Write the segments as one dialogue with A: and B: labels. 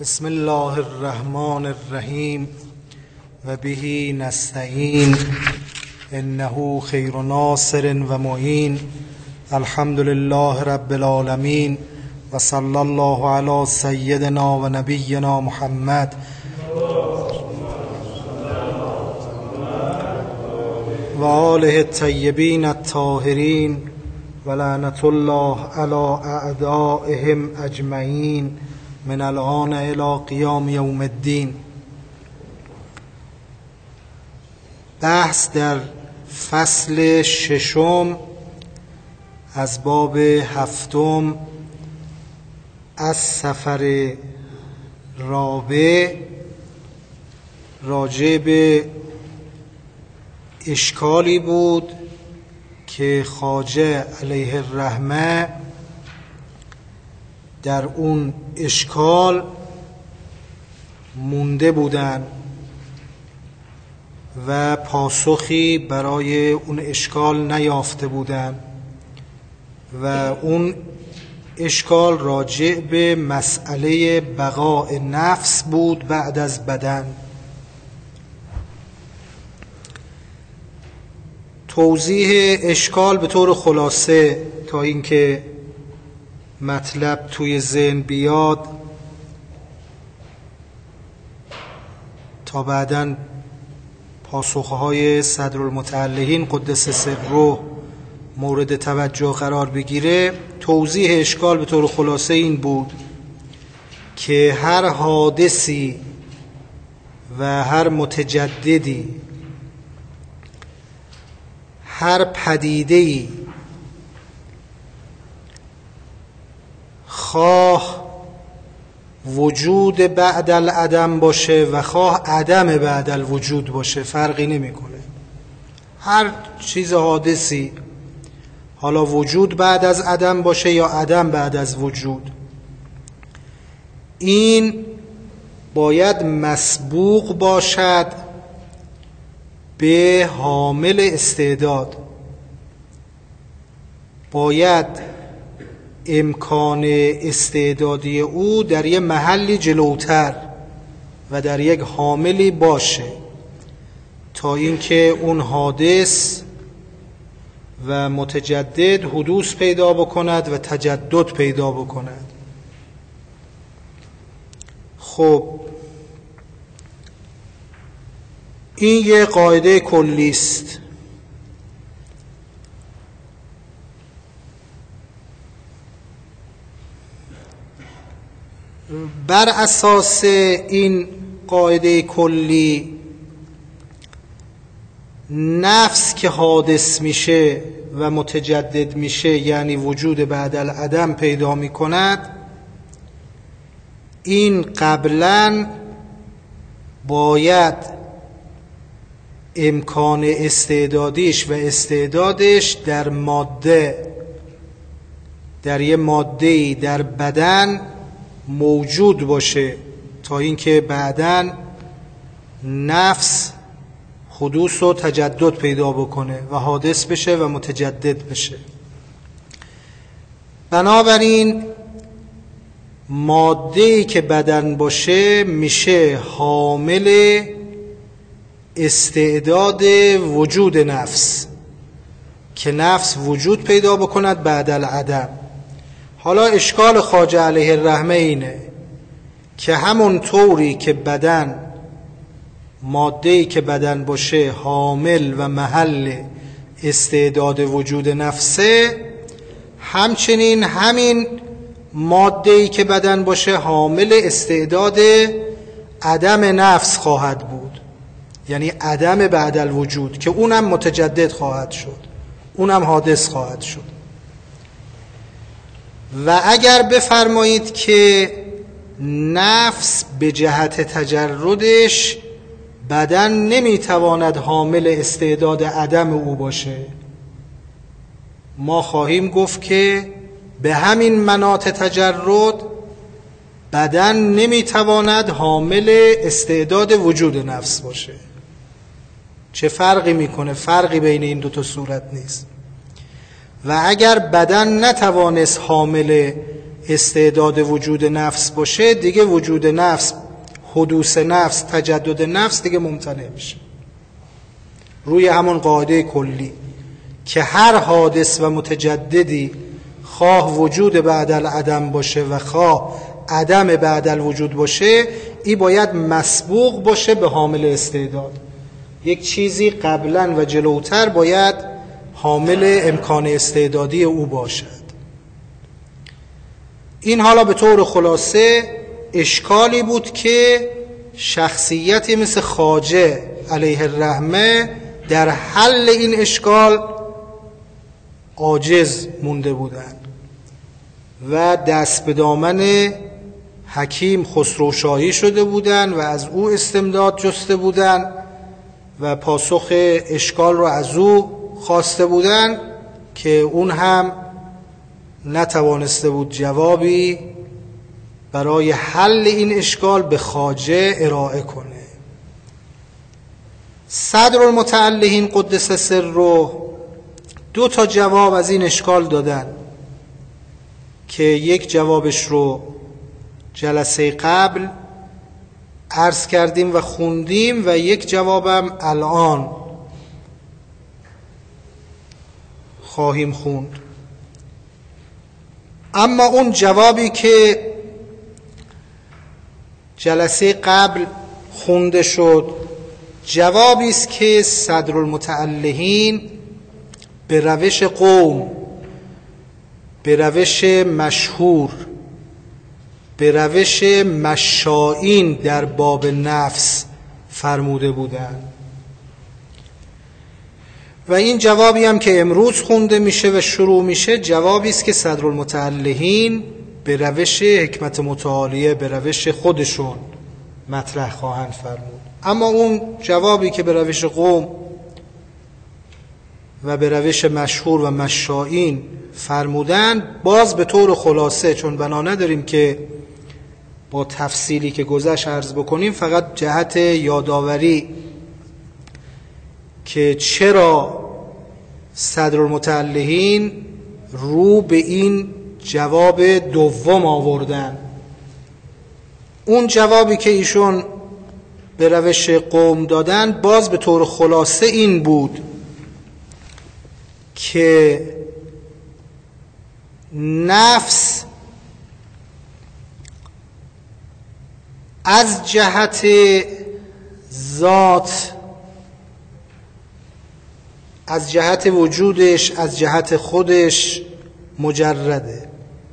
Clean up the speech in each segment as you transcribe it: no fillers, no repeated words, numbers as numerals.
A: بسم الله الرحمن الرحیم و به نستعین انه خیر ناصر و معین. الحمد لله رب العالمین و صلی الله علی سیدنا و نبینا محمد و آله الطیبین الطاهرین و لعنت الله علی اعدائهم اجمعین من الآن الی قیام یوم الدین. بحث در فصل ششم از باب هفتم از سفر رابع راجع به اشکالی بود که خواجه علیه الرحمه در اون اشکال مونده بودن و پاسخی برای اون اشکال نیافته بودن و اون اشکال راجع به مسئله بقاء نفس بود بعد از بدن. توضیح اشکال به طور خلاصه تا اینکه مطلب توی ذهن بیاد تا بعداً پاسخهای صدرالمتعلقین قدس سره مورد توجه قرار بگیره. توضیح اشکال به طور خلاصه این بود که هر حادثی و هر متجددی، هر پدیده‌ای خواه وجود بعد العدم باشه و خواه عدم بعد الوجود باشه، فرقی نمیکنه. هر چیز حادثی، حالا وجود بعد از عدم باشه یا عدم بعد از وجود، این باید مسبوق باشد به حامل استعداد. باید امکان استعدادی او در یک محلی جلوتر و در یک حاملی باشه تا اینکه اون حادث و متجدد حدوث پیدا بکند و تجدد پیدا بکند. خب این یه قاعده کلی است. بر اساس این قاعده کلی نفس که حادث میشه و متجدد میشه، یعنی وجود بعد العدم پیدا میکند، این قبلا باید امکان استعدادیش و استعدادش در ماده، در یه ماده‌ای در بدن موجود باشه تا اینکه بعداً نفس حدوث و تجدد پیدا بکنه و حادث بشه و متجدد بشه. بنابراین ماده‌ای که بدن باشه میشه حامل استعداد وجود نفس که نفس وجود پیدا بکند بعد العدم. حالا اشکال خواجه علیه الرحمه اینه که همون طوری که بدن، ماده‌ای که بدن باشه حامل و محل استعداد وجود نفسه، همچنین همین ماده‌ای که بدن باشه حامل استعداد عدم نفس خواهد بود، یعنی عدم بعد الوجود، که اونم متجدد خواهد شد، اونم حادث خواهد شد. و اگر بفرمایید که نفس به جهت تجردش بدن نمیتواند حامل استعداد عدم او باشه، ما خواهیم گفت که به همین مناط تجرد بدن نمیتواند حامل استعداد وجود نفس باشه. چه فرقی میکنه؟ فرقی بین این دوتا صورت نیست. و اگر بدن نتوانست حامل استعداد وجود نفس باشه، دیگه وجود نفس، حدوث نفس، تجدد نفس دیگه ممتنع میشه. روی همون قاعده کلی که هر حادث و متجددی خواه وجود بعد العدم باشه و خواه عدم بعد الوجود باشه، این باید مسبوق باشه به حامل استعداد. یک چیزی قبلا و جلوتر باید حامل امکان استعدادی او باشد. این حالا به طور خلاصه اشکالی بود که شخصیتی مثل خواجه علیه الرحمه در حل این اشکال عاجز مونده بودند و دست به دامن حکیم خسروشاهی شده بودند و از او استمداد جسته بودند و پاسخ اشکال را از او خواسته بودند که اون هم نتوانسته بود جوابی برای حل این اشکال به خواجه ارائه کنه. صدرالمتعلهین قدس سره 2 تا جواب از این اشکال دادن که یک جوابش رو جلسه قبل عرض کردیم و خوندیم و یک جوابم الان خواهیم خوند. اما اون جوابی که جلسه قبل خونده شد جوابی است که صدرالمتعلهین به روش قوم، به روش مشهور، به روش مشائین در باب نفس فرموده بودند و این جوابی هم که امروز خونده میشه و شروع میشه جوابی است که صدرالمتعلهین به روش حکمت متعالیه، به روش خودشون مطرح خواهند فرمود. اما اون جوابی که به روش قوم و به روش مشهور و مشائین فرمودن باز به طور خلاصه، چون بنا نداریم که با تفصیلی که گذشت عرض بکنیم، فقط جهت یادآوری که چرا صدرالمتعلهین رو به این جواب دوم آوردن. اون جوابی که ایشون به روش قوم دادن باز به طور خلاصه این بود که نفس از جهت ذات، از جهت وجودش، از جهت خودش مجرده،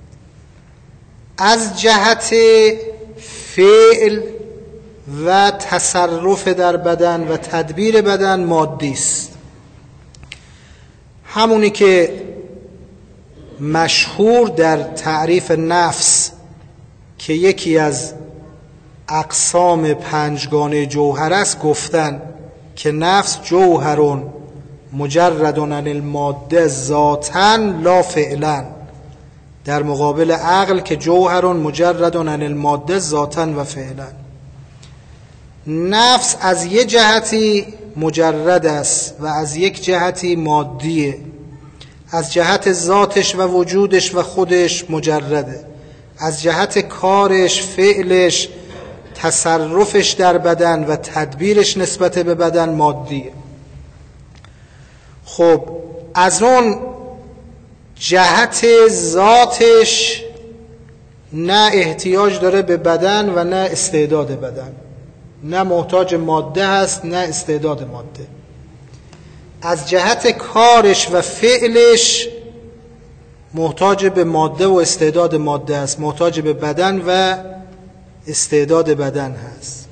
A: از جهت فعل و تصرف در بدن و تدبیر بدن مادی است. همونی که مشهور در تعریف نفس که یکی از اقسام 5گانه جوهر است گفتن که نفس جوهرون مجردون عن الماده ذاتاً لا فعلاً، در مقابل عقل که جوهرون مجردون عن الماده ذاتاً و فعلاً. نفس از یک جهتی مجرد است و از یک جهتی مادیه، از جهت ذاتش و وجودش و خودش مجرده، از جهت کارش، فعلش، تصرفش در بدن و تدبیرش نسبت به بدن مادیه. خب از اون جهت ذاتش نه احتیاج داره به بدن و نه استعداد بدن، نه محتاج ماده هست نه استعداد ماده. از جهت کارش و فعلش محتاج به ماده و استعداد ماده است، محتاج به بدن و استعداد بدن هست.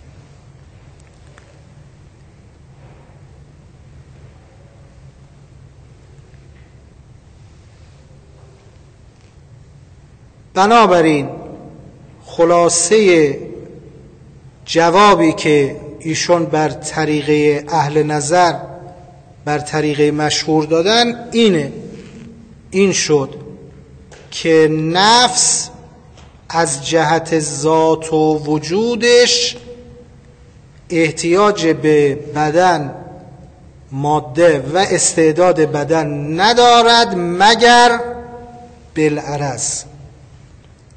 A: بنابراین خلاصه جوابی که ایشون بر طریقه اهل نظر، بر طریقه مشهور دادن این شد که نفس از جهت ذات و وجودش احتیاج به بدن، ماده و استعداد بدن ندارد مگر بالعرض،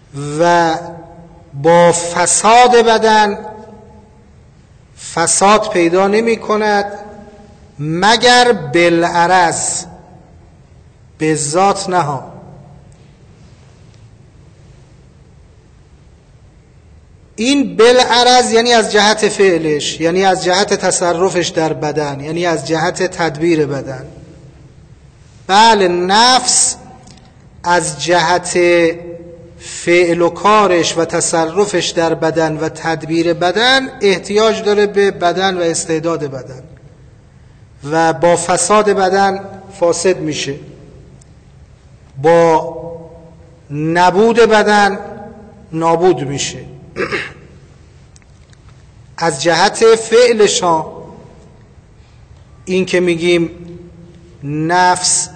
A: و با فساد بدن فساد پیدا نمی کند مگر بالعرض، به ذات نه. این بالعرض یعنی از جهت فعلش، یعنی از جهت تصرفش در بدن، یعنی از جهت تدبیر بدن. بله، نفس از جهت فعل و کارش و تصرفش در بدن و تدبیر بدن احتیاج داره به بدن و استعداد بدن و با فساد بدن فاسد میشه، با نبود بدن نابود میشه. از جهت فعلش ها، این که میگیم نفس،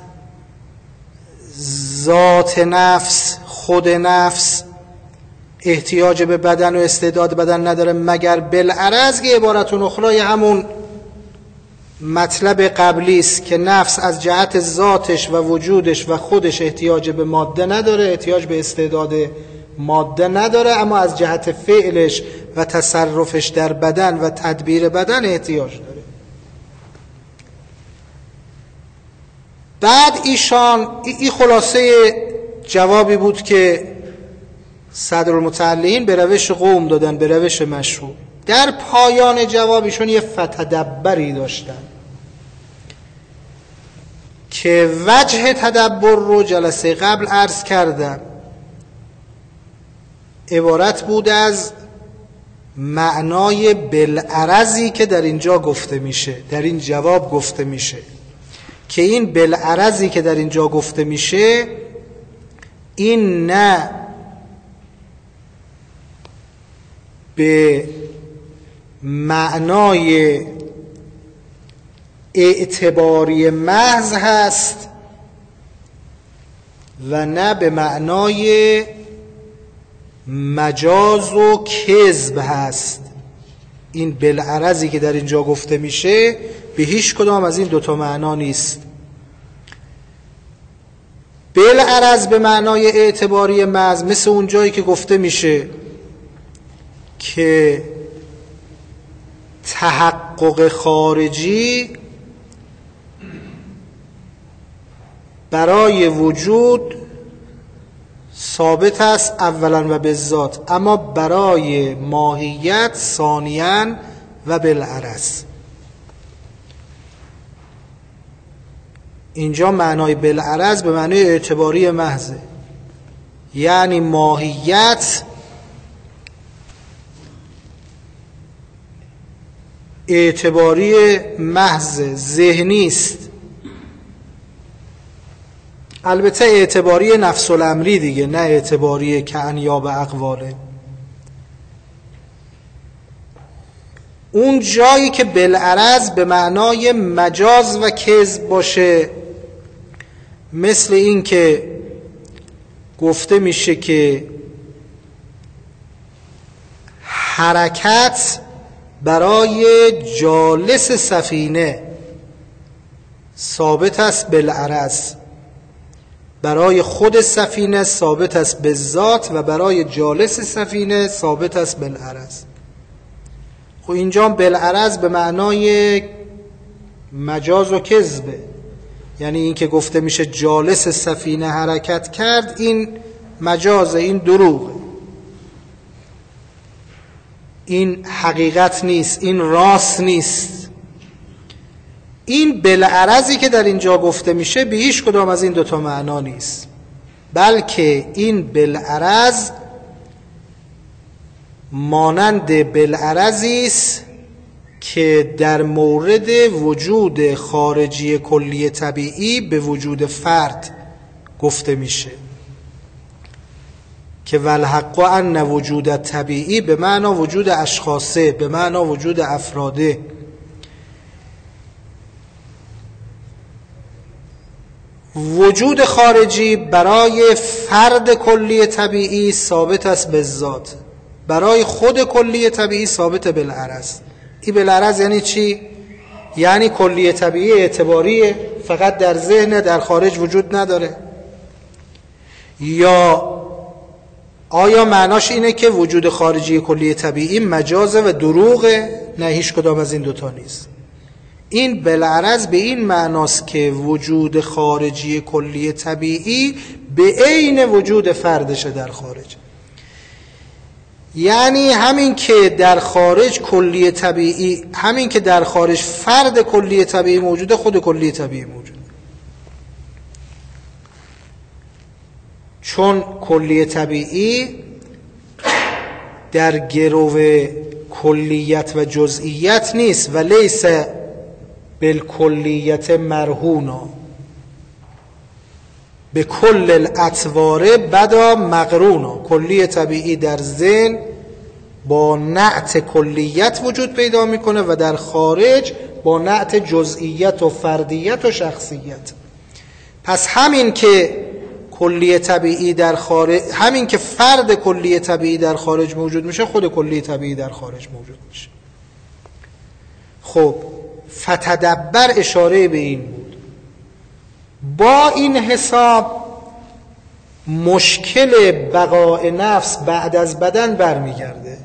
A: ذات نفس، خود نفس احتیاج به بدن و استعداد بدن نداره مگر بالعرض، که عبارت اخرى همون مطلب قبلی است که نفس از جهت ذاتش و وجودش و خودش احتیاج به ماده نداره، احتیاج به استعداد ماده نداره، اما از جهت فعلش و تصرفش در بدن و تدبیر بدن احتیاج داره. بعد ایشان این خلاصه جوابی بود که صدرالمتعلقین به روش قوم دادن، به روش مشهور. در پایان جوابشون یه فتدبری داشتن که وجه تدبر رو جلسه قبل عرض کردم، عبارت بود از معنای بالعرضی که در اینجا گفته میشه، در این جواب گفته میشه، که این بالعرضی که در اینجا گفته میشه این نه به معنای اعتباری محض هست و نه به معنای مجاز و کذب هست. این بالعرضی که در اینجا گفته میشه به هیچ کدام از این دوتا معنا نیست. بالعرض به معنای اعتباری محض مثل اون جایی که گفته میشه که تحقق خارجی برای وجود ثابت است اولا و به ذات، اما برای ماهیت ثانیاً و بالعرض. اینجا معنای بالعرض به معنای اعتباری محضه، یعنی ماهیت اعتباری محض، ذهنی است. البته اعتباری نفس الامری دیگه، نه اعتباری کعنیاب اقواله. اون جایی که بالعرض به معنای مجاز و کذب باشه، مثل این که گفته میشه که حرکت برای جالس سفینه ثابت است بالعرض، برای خود سفینه ثابت است به ذات و برای جالس سفینه ثابت است بالعرض. خب اینجا بالعرض به معنای مجاز و کذبه، یعنی این که گفته میشه جالس سفینه حرکت کرد، این مجازه، این دروغه، این حقیقت نیست، این راست نیست. این بالعرضی که در اینجا گفته میشه به هیچ کدام از این دوتا معنا نیست، بلکه این بالعرض مانند بالعرضی است که در مورد وجود خارجی کلی طبیعی به وجود فرد گفته میشه که والحق ان وجود طبیعی به معنا وجود اشخاصه، به معنا وجود افراده. وجود خارجی برای فرد کلی طبیعی ثابت است به ذات، برای خود کلی طبیعی ثابت بالعرض. این بالعرض یعنی چی؟ یعنی کلی طبیعی اعتباریه، فقط در ذهن، در خارج وجود نداره. یا آیا معناش اینه که وجود خارجی کلی طبیعی مجازه و دروغه؟ نه، هیچ کدام از این دوتا نیست. این بالعرض به این معناست که وجود خارجی کلی طبیعی به عین وجود فردشه در خارج. یعنی همین که در خارج کلی طبیعی، همین که در خارج فرد کلی طبیعی موجوده، خود کلی طبیعی موجوده. چون کلی طبیعی در گرو کلیت و جزئیت نیست و لیس بالکلیت مرهونا به کل الاطوار بدا مقرونا. کلی طبیعی در ذهن با نعت کلیت وجود پیدا میکنه و در خارج با نعت جزئیت و فردیت و شخصیت. پس همین که کلی طبیعی در خارج، همین که فرد کلی طبیعی در خارج موجود میشه، خود کلی طبیعی در خارج موجود میشه. خب فتدبر اشاره به این بود. با این حساب مشکل بقاء نفس بعد از بدن برمیگرده.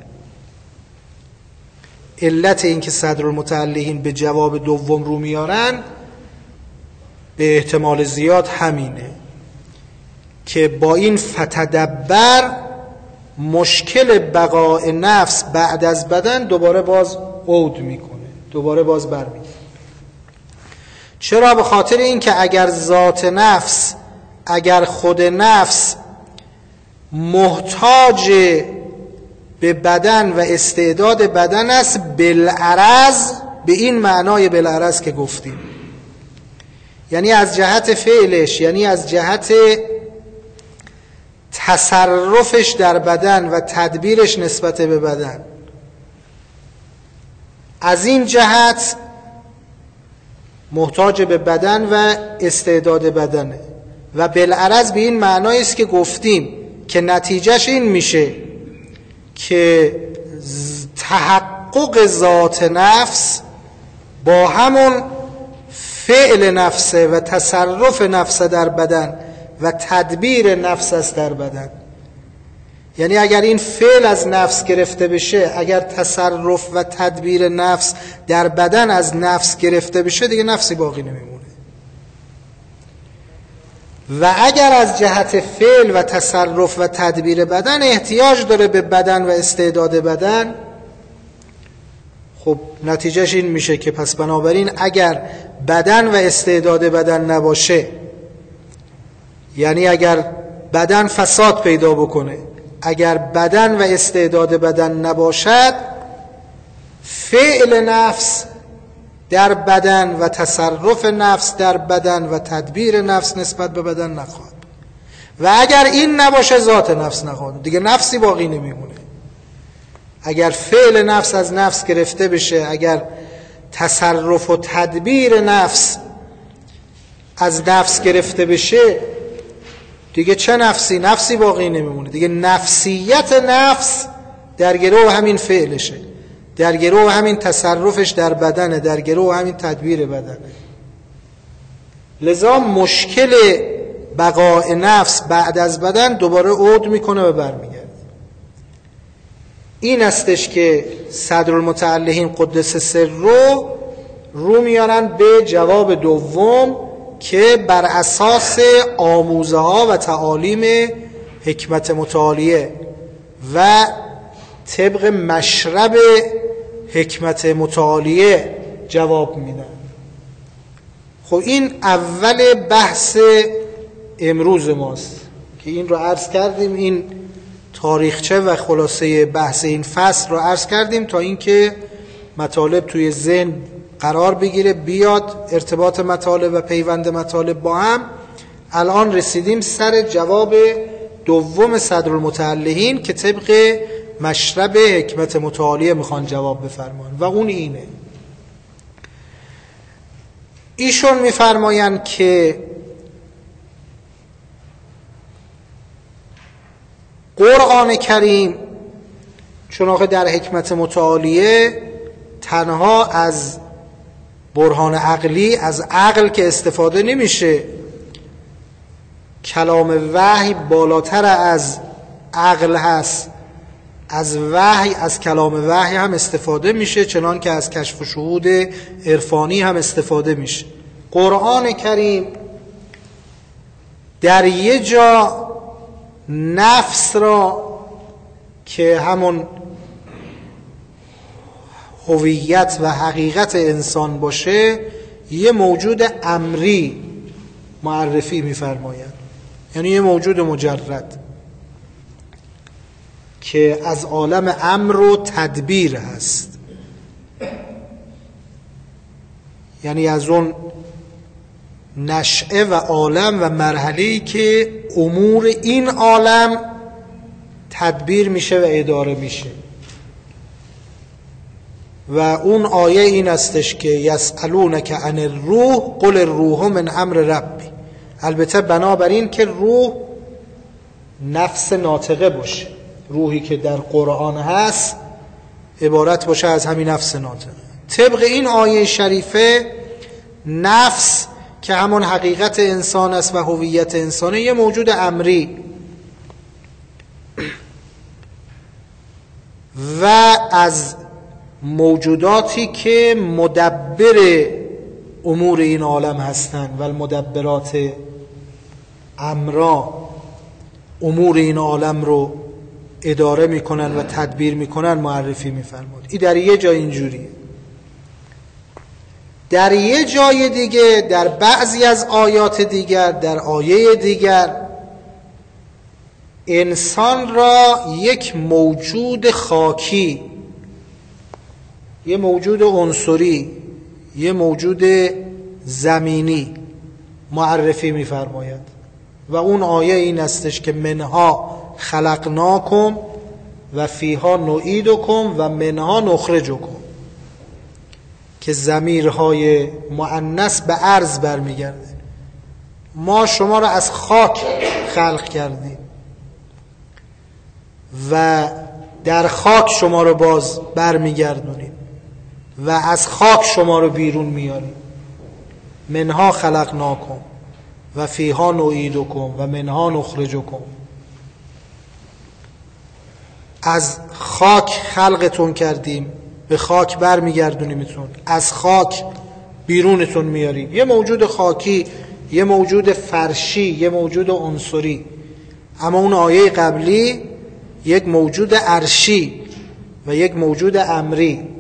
A: علت این که صدرالمتعلقین به جواب دوم رو میارن به احتمال زیاد همینه که با این فتدبر مشکل بقاء نفس بعد از بدن دوباره باز عود میکنه، دوباره باز برمیگرده. چرا؟ به خاطر این که اگر ذات نفس، اگر خود نفس محتاج به بدن و استعداد بدن است، بالعرض، به این معنای بالعرض که گفتیم، یعنی از جهت فعلش، یعنی از جهت تصرفش در بدن و تدبیرش نسبت به بدن، از این جهت محتاج به بدن و استعداد بدنه و بالعرض به این معنایی است که گفتیم که نتیجهش این میشه که تحقق ذات نفس با همون فعل نفسه و تصرف نفس در بدن و تدبیر نفس است در بدن. یعنی اگر این فعل از نفس گرفته بشه، اگر تصرف و تدبیر نفس در بدن از نفس گرفته بشه، دیگه نفسی باقی نمیمونه. و اگر از جهت فعل و تصرف و تدبیر بدن احتیاج داره به بدن و استعداد بدن، خب نتیجهش این میشه که پس بنابراین اگر بدن و استعداد بدن نباشه، یعنی اگر بدن فساد پیدا بکنه، اگر بدن و استعداد بدن نباشد، فعل نفس در بدن و تصرف نفس در بدن و تدبیر نفس نسبت به بدن نخواهد. و اگر این نباشه، ذات نفس نخواهد، دیگه نفسی باقی نمیمونه. اگر فعل نفس از نفس گرفته بشه، اگر تصرف و تدبیر نفس از نفس گرفته بشه، دیگه چه نفسی؟ نفسی باقی نمیمونه. دیگه نفسیت نفس در گروه همین فعلشه، در گروه همین تصرفش در بدنه، در گروه همین تدبیر بدنه. لذا مشکل بقاء نفس بعد از بدن دوباره عود میکنه و برمیگرده. این استش که صدرالمتعلقین قدس سر رو میارن به جواب دوم که بر اساس آموزه ها و تعالیم حکمت متعالیه و طبق مشرب حکمت متعالیه جواب میدن. خب این اول بحث امروز ماست که این رو عرض کردیم، این تاریخچه و خلاصه بحث این فصل رو عرض کردیم تا اینکه مطالب توی ذهن قرار بگیره، بیاد ارتباط مطالب و پیوند مطالب با هم. الان رسیدیم سر جواب دوم صدرالمتعلقین که طبق مشرب حکمت متعالیه میخوان جواب بفرمان و اون اینه. ایشون میفرماین که قرآن کریم چون در حکمت متعالیه تنها از برهان عقلی، از عقل که استفاده نمیشه، کلام وحی بالاتر از عقل هست، از وحی، از کلام وحی هم استفاده میشه، چنان که از کشف و شهود عرفانی هم استفاده میشه. قرآن کریم در یه جا نفس را که همون هویت و حقیقت انسان باشه یه موجود امری معرفی می‌فرماید، یعنی یه موجود مجرد که از عالم امر و تدبیر هست، یعنی از اون نشأه و عالم و مرحله‌ای که امور این عالم تدبیر میشه و اداره میشه. و اون آیه این استش که یسألونک عن الروح قل الروح من امر ربی، البته بنابراین که روح نفس ناطقه باشه، روحی که در قرآن هست عبارت باشه از همین نفس ناطقه. طبق این آیه شریفه نفس که همون حقیقت انسان است و هویت انسانه یه موجود امری و از موجوداتی که مدبر امور این عالم هستند و المدبرات امرا امور این عالم رو اداره میکنن و تدبیر میکنن معرفی میفرمود. این در یه جای اینجوریه. در یه جای دیگه، در بعضی از آیات دیگر، در آیه دیگر انسان را یک موجود خاکی، یه موجود عنصری، یه موجود زمینی معرفی می‌فرماید و اون آیه این استش که منها خلقناکم و فیها نعیدکم و منها نخرجکم، که ضمیرهای مؤنث به ارض برمیگرده. ما شما را از خاک خلق کردیم و در خاک شما رو باز برمیگردونیم و از خاک شما رو بیرون میاریم. منها خلقناکم و فیها نعیدکم و منها نخرجکم. از خاک خلقتون کردیم، به خاک برمیگردونیمتون، از خاک بیرونتون میاریم. یه موجود خاکی، یه موجود فرشی، یه موجود عنصری. اما اون آیه قبلی یک موجود عرشی و یک موجود امری.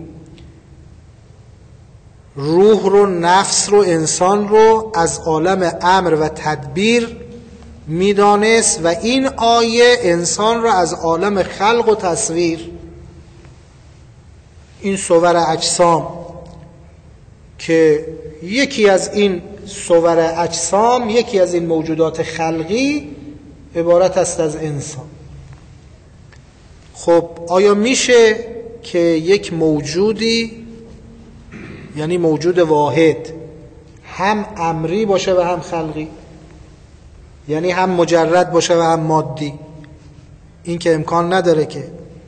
A: روح رو، نفس رو، انسان رو از عالم امر و تدبیر میدانست و این آیه انسان رو از عالم خلق و تصویر، این صور اجسام که یکی از این صور اجسام، یکی از این موجودات خلقی عبارت است از انسان. خب آیا میشه که یک موجودی، یعنی موجود واحد، هم امری باشه و هم خلقی؟ یعنی هم مجرد باشه و هم مادی؟ این که امکان نداره. که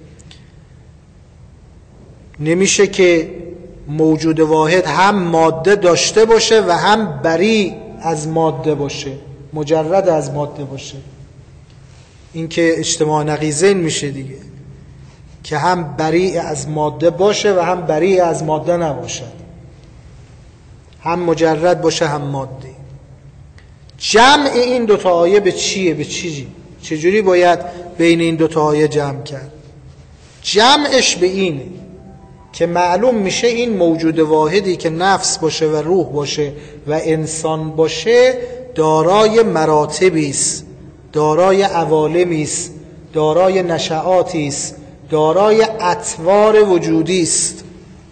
A: نمیشه که موجود واحد هم ماده داشته باشه و هم بری از ماده باشه، مجرد از ماده باشه. این که اجتماع نقیضین میشه دیگه، که هم بری از ماده باشه و هم بری از ماده نباشد، هم مجرد باشه هم مادی. جمع این دوتا آیه به چیه؟ به چجوری باید بین این دوتا آیه جمع کرد؟ جمعش به اینه که معلوم میشه این موجود واحدی که نفس باشه و روح باشه و انسان باشه دارای مراتبی است، دارای عوالمی است، دارای نشآتی است، دارای اطوار وجودی است.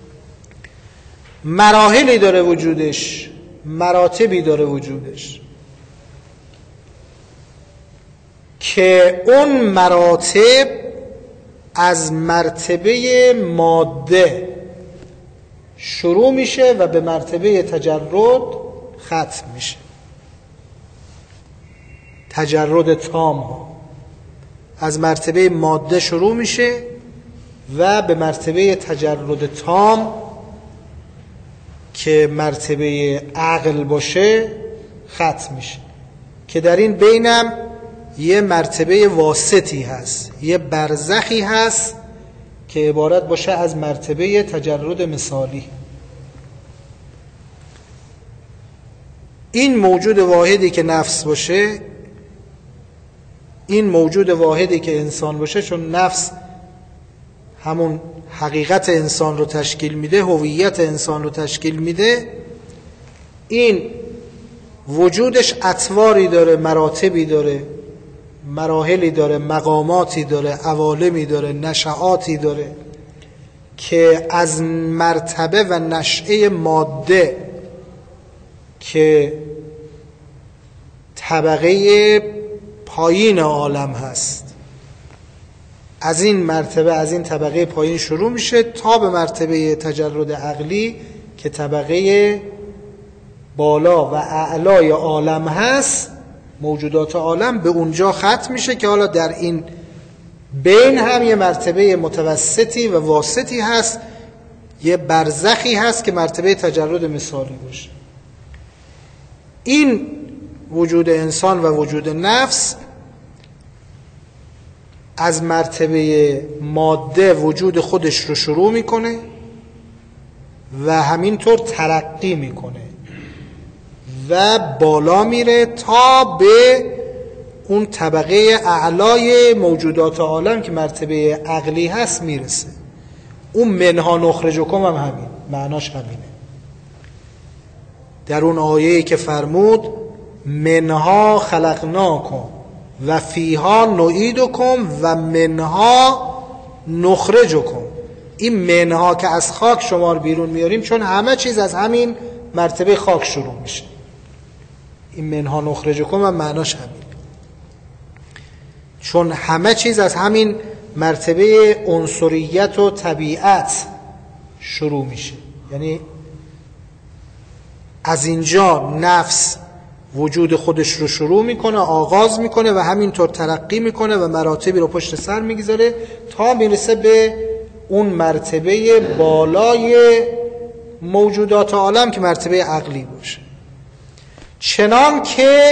A: مراحلی داره وجودش، مراتبی داره وجودش که اون مراتب از مرتبه ماده شروع میشه و به مرتبه تجرد ختم میشه. تجرد تام ها از مرتبه ماده شروع میشه و به مرتبه تجرد تام که مرتبه عقل باشه ختم میشه، که در این بینم یه مرتبه واسطی هست، یه برزخی هست که عبارت باشه از مرتبه تجرد مثالی. این موجود واحدی که نفس باشه، این موجود واحدی که انسان باشه، چون نفس همون حقیقت انسان رو تشکیل میده، هویت انسان رو تشکیل میده، این وجودش اطواری داره، مراتبی داره، مراحلی داره، مقاماتی داره، عوالمی داره، نشعاتی داره که از مرتبه و نشأه ماده که طبقه پایین عالم هست، از این مرتبه، از این طبقه پایین شروع میشه تا به مرتبه تجرد عقلی که طبقه بالا و اعلای عالم هست، موجودات عالم، به اونجا ختم میشه که حالا در این بین هم یه مرتبه متوسطی و واسطی هست، یه برزخی هست که مرتبه تجرد مثالی باشه. این وجود انسان و وجود نفس از مرتبه ماده وجود خودش رو شروع میکنه و همینطور ترقی میکنه و بالا میره تا به اون طبقه اعلای موجودات عالم که مرتبه عقلی هست میرسه. اون منها نخرجکم هم همین معناش همینه. در اون آیه‌ای که فرمود منها خلقناکم و فیها نعیدکم و منها نخرجکم، این منها که از خاک شما رو بیرون میاریم، چون همه چیز از همین مرتبه خاک شروع میشه. این منها نخرجکم هم معناش همین، چون همه چیز از همین مرتبه عنصریت و طبیعت شروع میشه. یعنی از اینجا نفس وجود خودش رو شروع میکنه، آغاز میکنه و همینطور ترقی میکنه و مراتبی رو پشت سر میگذاره تا میرسه به اون مرتبه بالای موجودات عالم که مرتبه عقلی باشه. چنان که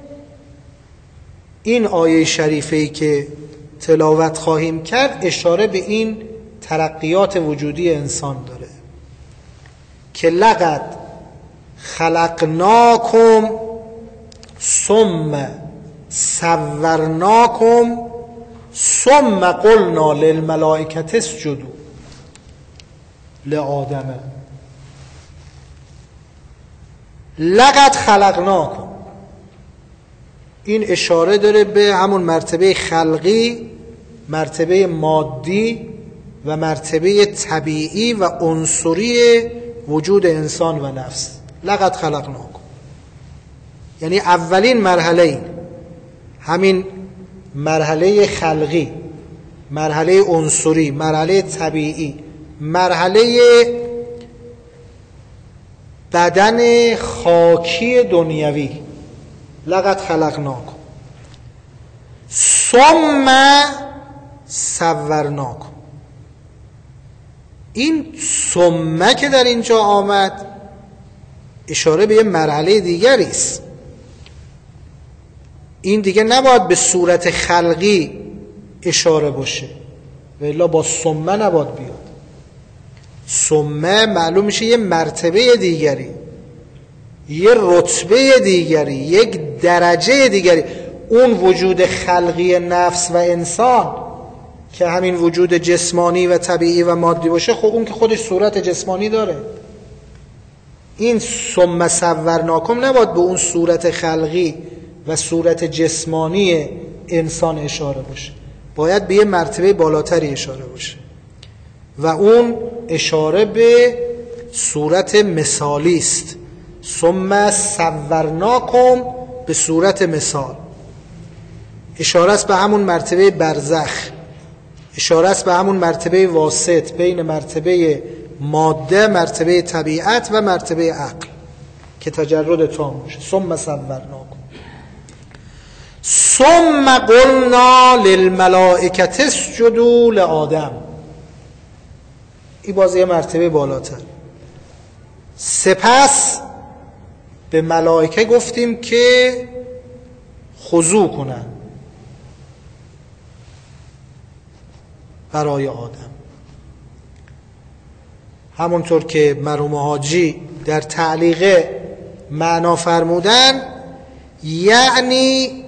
A: این آیه شریفه‌ای که تلاوت خواهیم کرد اشاره به این ترقیات وجودی انسان داره که لقد خلقناکم ثم صورناکم ثم قلنا للملائکة اسجدوا لآدم. لقد خلقناکم، این اشاره داره به همون مرتبه خلقی، مرتبه مادی و مرتبه طبیعی و عنصری وجود انسان و نفس. لقد خلقناکم یعنی اولین مرحله، همین مرحله خلقی، مرحله عنصری، مرحله طبیعی، مرحله بدن خاکی دنیوی. لقد خلقناکم ثم صورناکم. این ثم که در اینجا آمد اشاره به یه مرحله دیگری است. این دیگه نباید به صورت خلقی اشاره باشه و الا با ثم نباید بیاد. ثم معلوم میشه یه مرتبه دیگری، یه رتبه دیگری، یک درجه دیگری. اون وجود خلقی نفس و انسان که همین وجود جسمانی و طبیعی و مادی باشه، خب اون که خودش صورت جسمانی داره. این ثم صورناکم نباید به اون صورت خلقی و صورت جسمانی انسان اشاره باشه، باید به یه مرتبه بالاتری اشاره باشه و اون اشاره به صورت مثالی است. ثم صورناکم به صورت مثال، اشاره است به همون مرتبه برزخ، اشاره است به همون مرتبه واسط بین مرتبه ماده، مرتبه طبیعت و مرتبه عقل که تجرد تام باشه. ثم صورناکم ثم قلنا للملائکة اسجدوا لآدم. این بازی مرتبه بالاتر. سپس به ملائکه گفتیم که خضوع کنن، برای آدم. همونطور که مرحوم حاجی در تعلیق معنا فرمودن، یعنی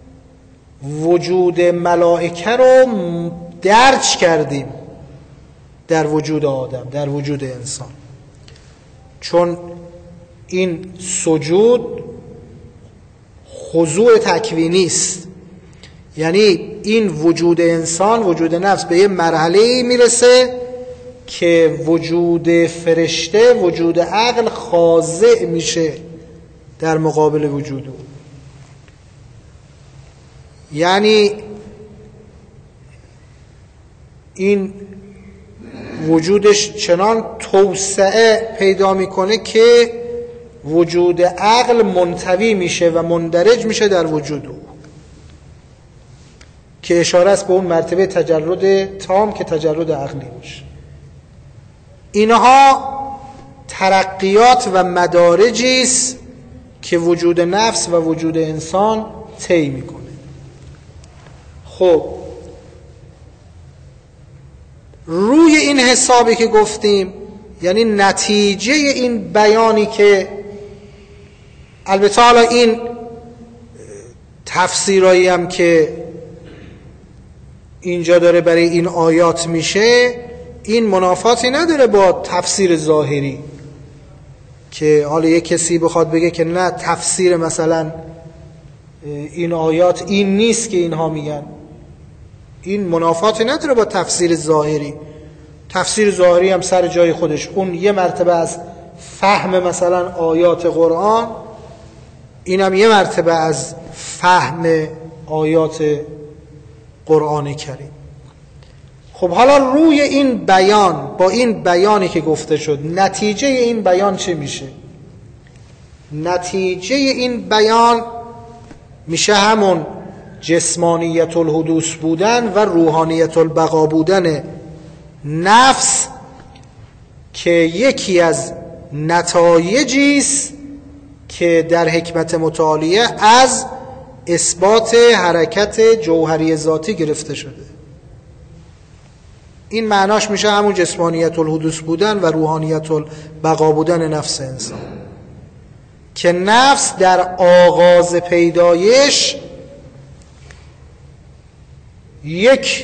A: وجود ملائکه رو درج کردیم در وجود آدم، در وجود انسان. چون این سجود خضوع تکوینی است، یعنی این وجود انسان، وجود نفس به یه مرحله میرسه که وجود فرشته، وجود عقل خاضع میشه در مقابل وجود او. یعنی این وجودش چنان توسعه پیدا میکنه که وجود عقل منطوی میشه و مندرج میشه در وجود او، که اشاره است به اون مرتبه تجرد تام که تجرد عقلی میشه. اینها ترقیات و مدارجی است که وجود نفس و وجود انسان طی میکنه. خب روی این حسابی که گفتیم، یعنی نتیجه این بیانی که البته حالا این تفسیرایی هم که اینجا داره برای این آیات میشه، این منافاتی نداره با تفسیر ظاهری، که حالا یک کسی بخواد بگه که نه تفسیر مثلا این آیات این نیست که اینها میگن. این منافاتی نداره با تفسیر ظاهری. تفسیر ظاهری هم سر جای خودش، اون یه مرتبه از فهم مثلا آیات قرآن، این هم یه مرتبه از فهم آیات قرآن کریم. خب حالا روی این بیان، با این بیانی که گفته شد، نتیجه این بیان چه میشه؟ نتیجه این بیان میشه همون جسمانیت الحدوث بودن و روحانیت البقا بودن نفس، که یکی از نتایجی است که در حکمت متعالیه از اثبات حرکت جوهری ذاتی گرفته شده. این معناش میشه همون جسمانیت الحدوث بودن و روحانیت البقا بودن نفس انسان، که نفس در آغاز پیدایش یک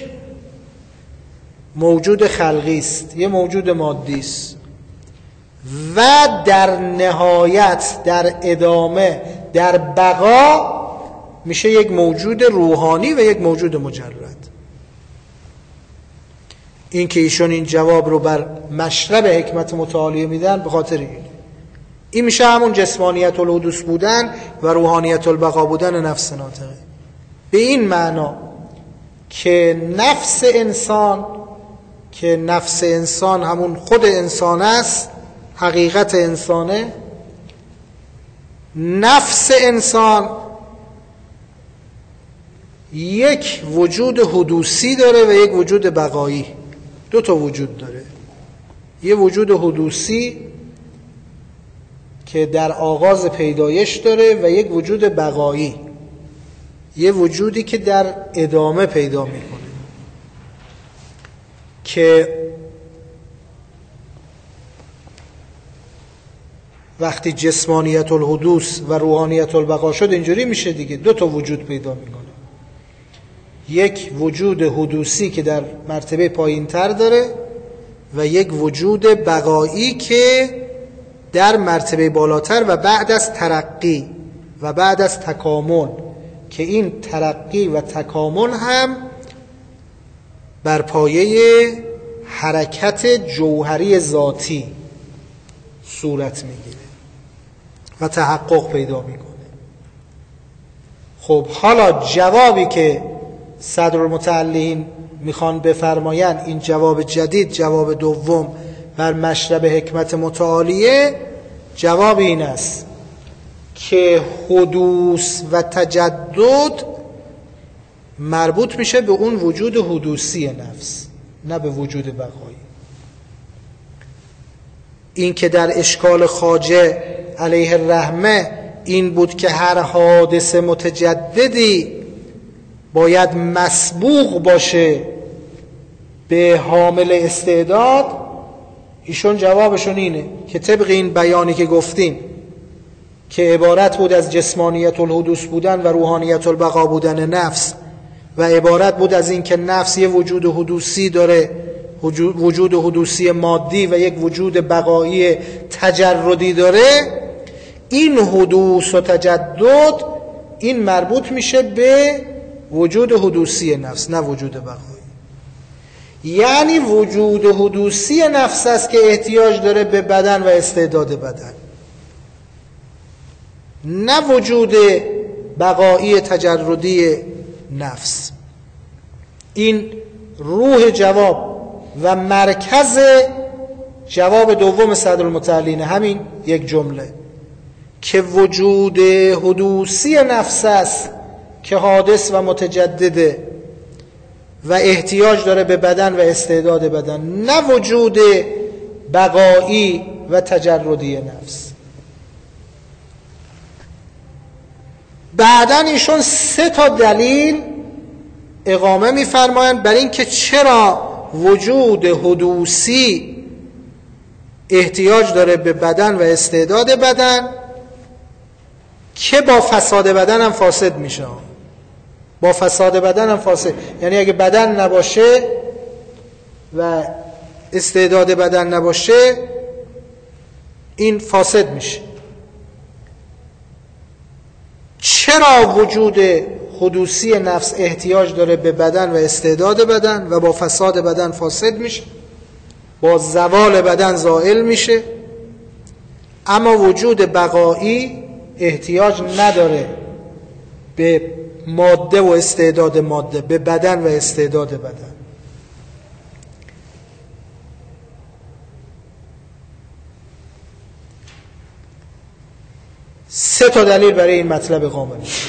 A: موجود خلقی است، یک موجود مادی است، و در نهایت، در ادامه، در بقا میشه یک موجود روحانی و یک موجود مجرد. این که ایشون این جواب رو بر مشرب حکمت متعالیه میدن به خاطر این میشه همون جسمانیت الحدوث بودن و روحانیت البقا بودن نفس ناطقه. به این معنا که نفس انسان همون خود انسان است، حقیقت انسانه. نفس انسان یک وجود حدوثی داره و یک وجود بقایی. دو تا وجود داره، یه وجود حدوثی که در آغاز پیدایش داره و یک وجود بقایی، یه وجودی که در ادامه پیدا میکنه، که وقتی جسمانیت الحدوث و روحانیت البقا شد اینجوری میشه دیگه، دو تا وجود پیدا میکنه. یک وجود حدوثی که در مرتبه پایین تر داره و یک وجود بقایی که در مرتبه بالاتر و بعد از ترقی و بعد از تکامل، که این ترقی و تکامل هم بر پایه حرکت جوهری ذاتی صورت میگیره و تحقق پیدا میکنه. خب حالا جوابی که صدرالمتعلین میخوان بفرماین، این جواب جدید، جواب دوم بر مشرب حکمت متعالیه، جواب این است که حدوث و تجدد مربوط میشه به اون وجود حدوثی نفس، نه به وجود بقایی. این که در اشکال خواجه علیه الرحمه این بود که هر حادث متجددی باید مسبوق باشه به حامل استعداد، ایشون جوابشون اینه که طبق این بیانی که گفتیم که عبارت بود از جسمانیت الحدوث بودن و روحانیت البقا بودن نفس و عبارت بود از این که نفس یه وجود حدوثی داره، وجود حدوثی مادی و یک وجود بقایی تجردی داره، این حدوث و تجدد این مربوط میشه به وجود حدوثی نفس نه وجود بقایی. یعنی وجود حدوثی نفس است که احتیاج داره به بدن و استعداد بدن، نه وجود بقایی تجردی نفس. این روح جواب و مرکز جواب دوم صدرالمتعلین همین یک جمله که وجود حدوثی نفس است که حادث و متجدده و احتیاج داره به بدن و استعداد بدن، نه وجود بقایی و تجردی نفس. بعدن ایشون 3 دلیل اقامه می‌فرمایند بر این که چرا وجود حدوثی احتیاج داره به بدن و استعداد بدن که با فساد بدن هم فاسد میشه. با فساد بدن هم فاسد، یعنی اگه بدن نباشه و استعداد بدن نباشه این فاسد میشه. چرا وجود حدوثی نفس احتیاج داره به بدن و استعداد بدن و با فساد بدن فاسد میشه، با زوال بدن زائل میشه، اما وجود بقایی احتیاج نداره به ماده و استعداد ماده، به بدن و استعداد بدن. سه تا دلیل برای این مطلب اقامه میشه.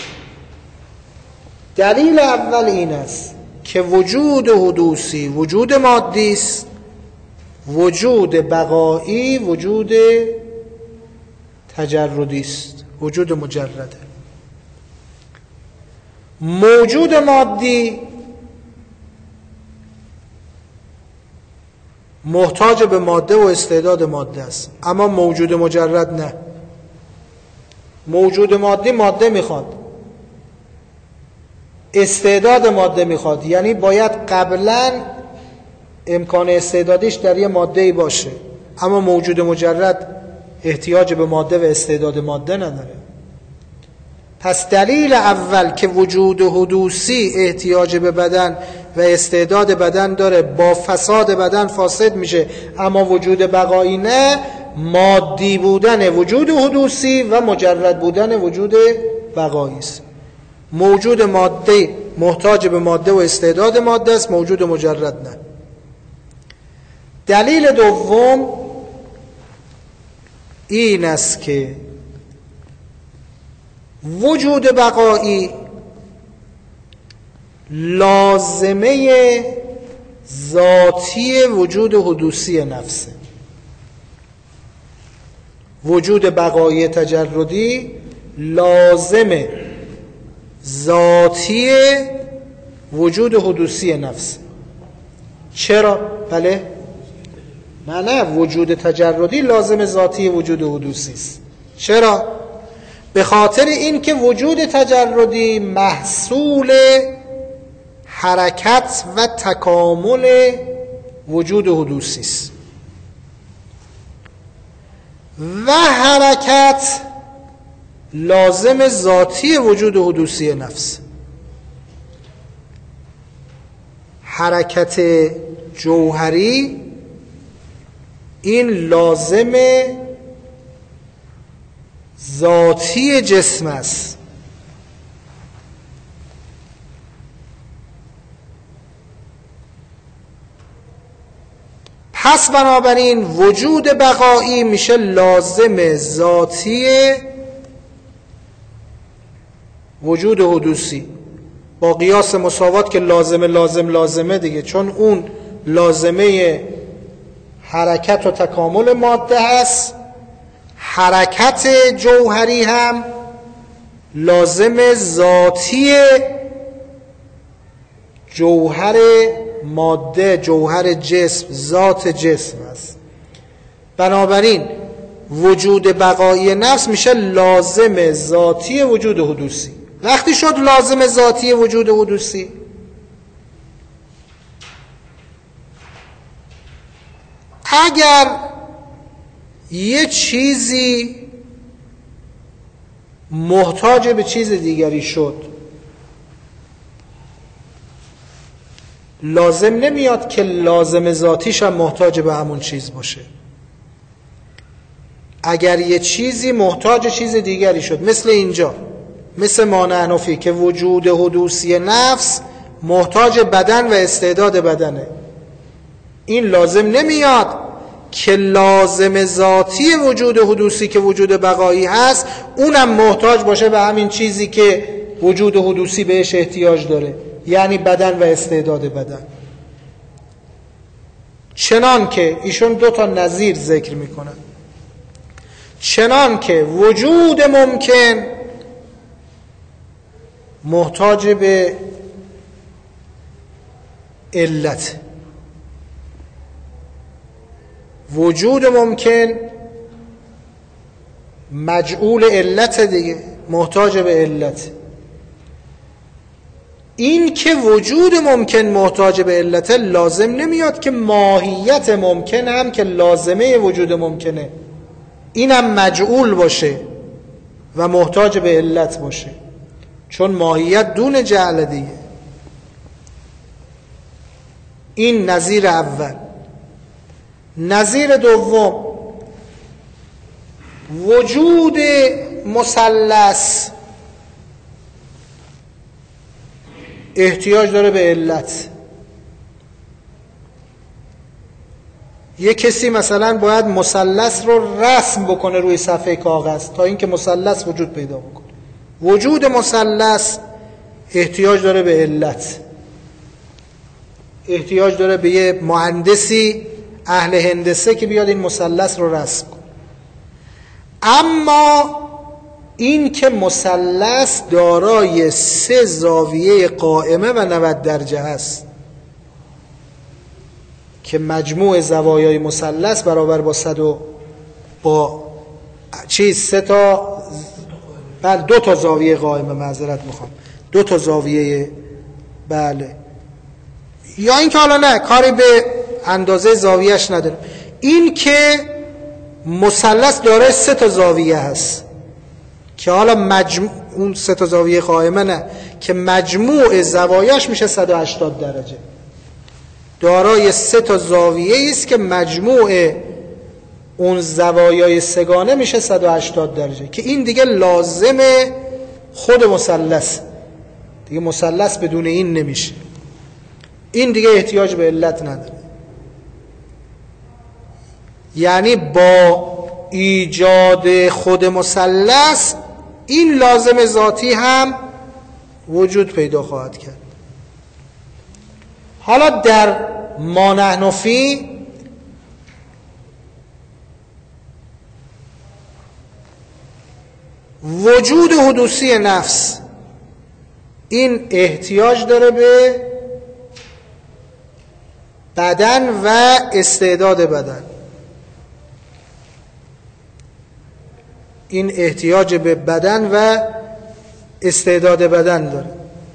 A: دلیل اول این است که وجود حدوثی وجود مادی است، وجود بقایی وجود تجردی است، وجود مجرده. موجود مادی محتاج به ماده و استعداد ماده است، اما موجود مجرد نه. موجود مادی ماده میخواد، استعداد ماده میخواد، یعنی باید قبلا امکان استعدادیش در یه ماده‌ای باشه، اما موجود مجرد احتیاج به ماده و استعداد ماده نداره. پس دلیل اول که وجود حدوثی احتیاج به بدن و استعداد بدن داره، با فساد بدن فاسد میشه، اما وجود بقایی نه، مادی بودن وجود حدوثی و مجرد بودن وجود بقایی است. موجود ماده محتاج به ماده و استعداد ماده است، موجود مجرد نه. دلیل دوم این است که وجود بقایی لازمه ذاتی وجود حدوثی نفسه. وجود بقایی تجردی لازمه ذاتی وجود حدوثی نفسه. چرا؟ بله؟ نه وجود تجردی لازم ذاتی وجود حدوثی است. چرا؟ به خاطر این که وجود تجردی محصول حرکت و تکامل وجود حدوثی است و حرکت لازم ذاتی وجود حدوثی نفس. حرکت جوهری این لازم ذاتی جسم است. پس بنابراین وجود بقایی میشه لازم ذاتی وجود حدوثی، با قیاس مساوات که لازمه دیگه، چون اون لازمه حرکت و تکامل ماده هست، حرکت جوهری هم لازم ذاتی جوهر ماده جوهر جسم ذات جسم است. بنابراین وجود بقایی نفس میشه لازم ذاتی وجود حدوثی. وقتی شد لازم ذاتی وجود حدوثی، اگر یه چیزی محتاج به چیز دیگری شد، لازم نمیاد که لازم ذاتیش هم محتاج به همون چیز باشه. اگر یه چیزی محتاج چیز دیگری شد، مثل اینجا، مثل ما نحن فیه که وجود حدوثی نفس محتاج بدن و استعداد بدنه، این لازم نمیاد که لازم ذاتی وجود حدوثی که وجود بقایی هست اونم محتاج باشه به همین چیزی که وجود حدوثی بهش احتیاج داره، یعنی بدن و استعداد بدن. چنان که ایشون دو تا نظیر ذکر میکنن، چنان که وجود ممکن محتاج به علت، وجود ممکن مجعول علت دیگه، محتاج به علت. این که وجود ممکن محتاج به علت لازم نمیاد که ماهیت ممکن هم که لازمه وجود ممکنه اینم مجعول باشه و محتاج به علت باشه، چون ماهیت دون جعل دیگه. این نظیر اول. نظیر دوم، وجود مثلث احتیاج داره به علت. یه کسی مثلا باید مثلث رو رسم بکنه روی صفحه کاغذ تا اینکه مثلث وجود پیدا بکنه. وجود مثلث احتیاج داره به علت، احتیاج داره به یه مهندسی اهل هندسه که بیاد این مثلث رو رسم کنه. اما این که مثلث دارای 3 زاویه قائمه و 90 درجه است که مجموع زوایای مثلث برابر با 2 تا زاویه قائمه، معذرت میخوام 2 تا زاویه، بله، یا این که حالا نه کاری به اندازه زاویهش نداره، این که مثلث داره 3 تا زاویه هست که حالا اون 3 تا زاویه قائمه نه، که مجموع زوایاش میشه 180 درجه، دارای 3 تا زاویه است که مجموع اون زوایای سگانه میشه 180 درجه، که این دیگه لازم خود مثلث دیگه، مثلث بدون این نمیشه، این دیگه احتیاج به علت نداره. یعنی با ایجاد خود مثلث این لازم ذاتی هم وجود پیدا خواهد کرد. حالا در ما نحن فیه وجود حدوثی نفس این احتیاج داره به بدن و استعداد بدن، این احتیاج به بدن و استعداد بدن داره.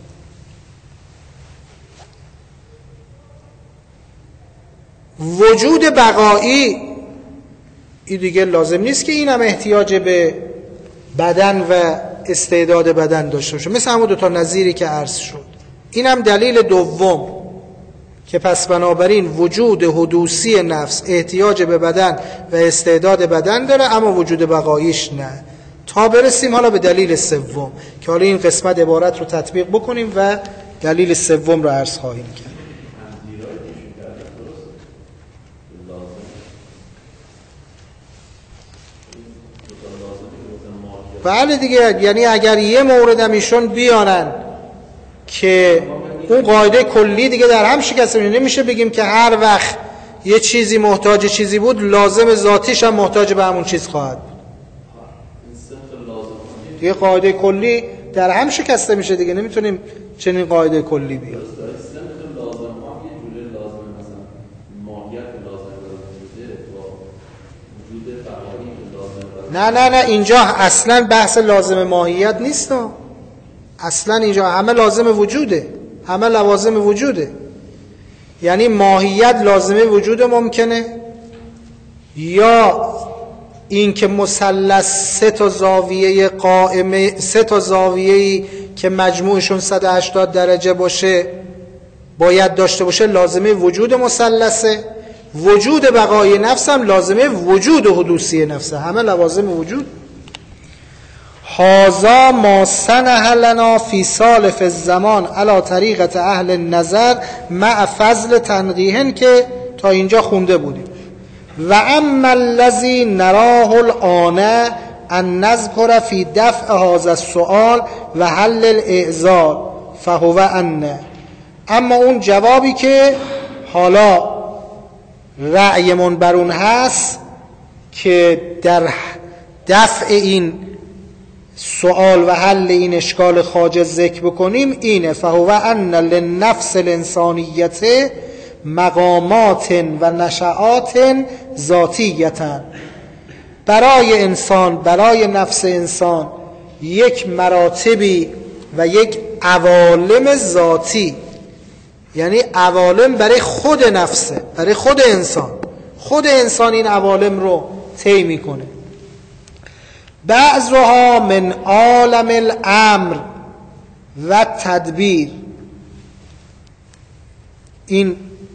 A: وجود بقایی این دیگه لازم نیست که این هم احتیاج به بدن و استعداد بدن داشته باشه، مثل همون 2 تا نظیری که عرض شد. این هم دلیل دوم که پس بنابراین وجود حدوثی نفس احتیاج به بدن و استعداد بدن داره، اما وجود بقاییش نه. تا برسیم حالا به دلیل سوم که حالا این قسمت عبارت رو تطبیق بکنیم و دلیل سوم رو عرض خواهیم کرد. بله دیگه، یعنی اگر یه مورد هم ایشون بیانن که اون قاعده کلی دیگه در هم شکسته، نمیشه بگیم که هر وقت یه چیزی محتاج چیزی بود لازم ذاتیش هم محتاج به همون چیز خواهد بود. دیگه قاعده کلی در هم شکسته میشه دیگه، نمیتونیم چنین قاعده کلی بیاد. نه اینجا اصلا بحث لازم ماهیت نیست. اصلا اینجا همه لازم وجوده، همه لوازم وجوده. یعنی ماهیت لازمه وجود ممکنه، یا این که مثلث 3 تا زاویه قائمه، 3 تا زاویه‌ای که مجموعشون 180 درجه باشه باید داشته باشه، لازمه وجود مثلثه. وجود بقای نفس هم لازمه وجود حدوثی نفسه، همه لوازم وجود. هذا ما سنح لنا فی سالف الزمان علی طریقت اهل النظر مع فضل تنقیحن، که تا اینجا خونده بودیم. و اما الذی نراه الآن ان نذکر فی دفع هذا السؤال و حل الاعذار فهو ان، اما اون جوابی که حالا رأیمون بر اون هست که در دفع این سؤال و حل این اشکال خواجه ذکر بکنیم اینه: فهو ان للنفس الانسانیت مقامات و نشعات ذاتیتن، برای انسان، برای نفس انسان یک مراتبی و یک عوالم ذاتی، یعنی عوالم برای خود نفسه، برای خود انسان. خود انسان این عوالم رو طی میکنه. بعضها من عالم الامر و تدبیر، این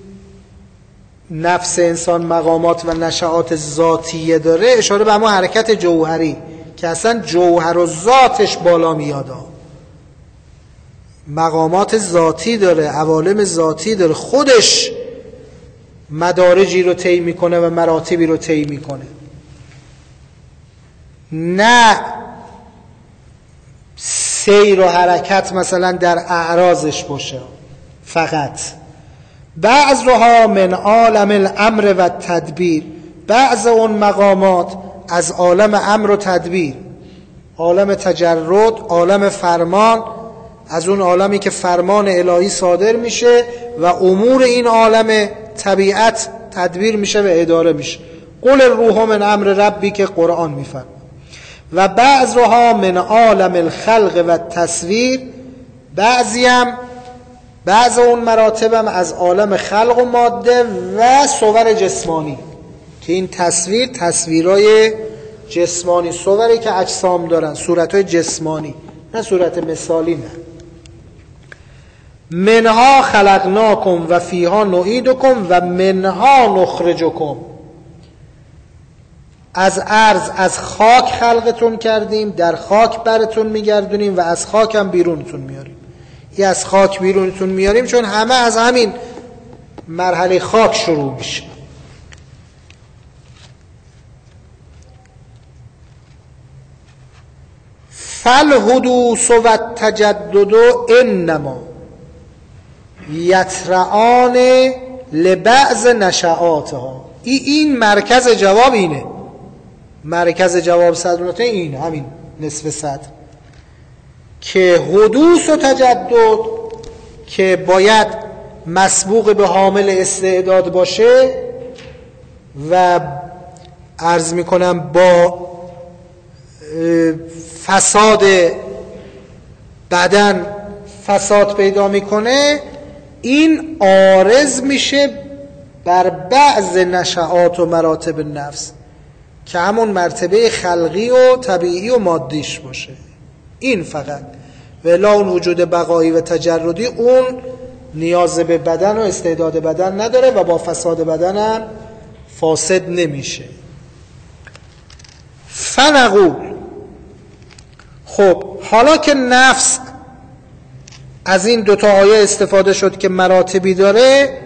A: نفس انسان مقامات و نشعات ذاتیه داره، اشاره به همون حرکت جوهری که اصلا جوهر و ذاتش بالا میاد. مقامات ذاتی داره، عوالم ذاتی داره، خودش مدارجی رو طی میکنه و مراتبی رو طی میکنه، نه سیر و حرکت مثلا در اعراضش باشه فقط. بعضها من عالم الامر و تدبیر، بعض اون مقامات از عالم امر و تدبیر، عالم تجرد، عالم فرمان، از اون عالمی که فرمان الهی صادر میشه و امور این عالم طبیعت تدبیر میشه و اداره میشه. قل الروح من امر ربی که قرآن میفرمه. و بعضها من عالم الخلق و تصویر، بعض اون مراتب هم از عالم خلق و ماده و صور جسمانی، که این تصویرهای جسمانی، صوری که اجسام دارن، صورتهای جسمانی، نه صورت مثالی، نه. منها خلقناکم و فیها نعیدکم و منها نخرجکم، از ارض، از خاک خلقتون کردیم، در خاک براتون میگردونیم و از خاک هم بیرونتون میاریم. یه از خاک بیرونتون میاریم چون همه از همین مرحله خاک شروع میشه. فالحدوث و التجدد انما یطرعان لبعض نشعاتها. این مرکز جواب اینه، مرکز جواب صدرات این همین نصف صدر، که حدوث و تجدد که باید مسبوق به حامل استعداد باشه و عرض میکنم با فساد بدن فساد پیدا میکنه، این عارض میشه بر بعض نشعات و مراتب نفس که همون مرتبه خلقی و طبیعی و مادیش باشه. این فقط ولا اون وجود بقایی و تجردی اون نیاز به بدن و استعداد بدن نداره و با فساد بدن هم فاسد نمیشه. فنقول، خب حالا که نفس از این دوتا آیه استفاده شد که مراتبی داره،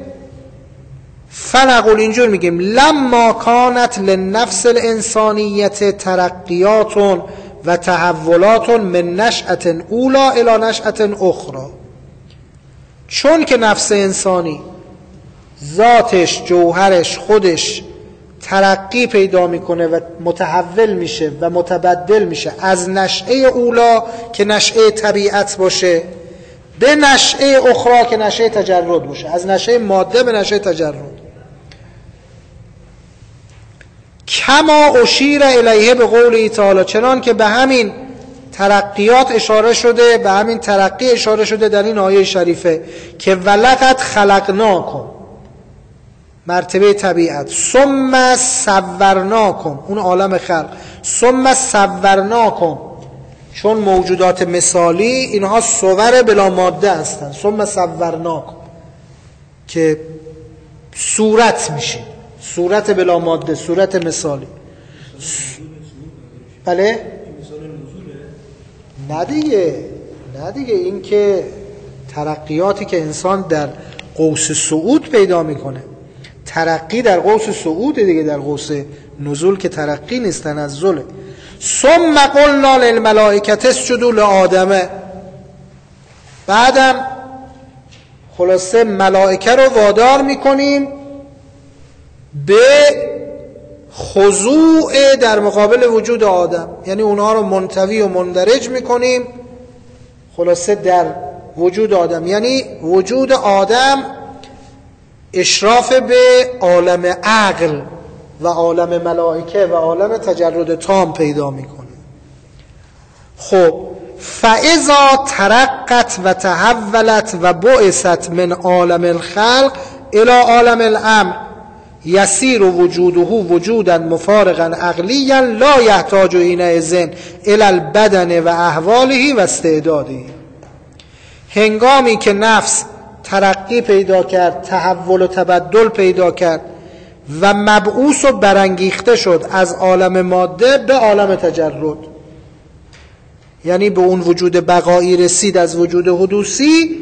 A: فنقول اینجور میگیم: لما کانت للنفس الانسانیت ترقیات و تحولات من نشأت اولا الی نشأت اخرى، چون که نفس انسانی ذاتش، جوهرش، خودش ترقی پیدا میکنه و متحول میشه و متبدل میشه از نشأه اولا که نشأه طبیعت باشه به نشأه اخرى که نشأه تجرد باشه، از نشأه ماده به نشأه تجرد، کما اشیر الیه به قوله تعالی، چنان که به همین ترقیات اشاره شده، به همین ترقی اشاره شده در این آیه شریفه که ولقد خلقناکم، مرتبه طبیعت، ثم صورناکم، اون عالم خلق، ثم صورناکم، چون موجودات مثالی اینها صور بلا ماده هستند، ثم صورناکم که صورت میشه، صورت بلا ماده، صورت مثالی. بله؟ نه دیگه این که ترقیاتی که انسان در قوس صعود پیدا میکنه، ترقی در قوس صعود دیگه، در قوس نزول که ترقی نیست، تنزله. ثم قلنا للملائکه اسجدوا لآدم، بعدم خلاصه ملائکه رو وادار میکنیم به خضوع در مقابل وجود آدم، یعنی اونها رو منطوی و مندرج میکنیم خلاصه در وجود آدم، یعنی وجود آدم اشراف به عالم عقل و عالم ملائکه و عالم تجرد تام پیدا میکنه. خب فاذا ترقت و تحولت و بعثت من عالم الخلق الى عالم الامر یسیر وجوده وجودا مفارقا عقلیا لا یحتاج حینئذ الی البدن و احواله و استعداده. هنگامی که نفس ترقی پیدا کرد، تحول و تبدل پیدا کرد و مبعوث و برانگیخته شد از عالم ماده به عالم تجرد، یعنی به اون وجود بقایی رسید از وجود حدوثی،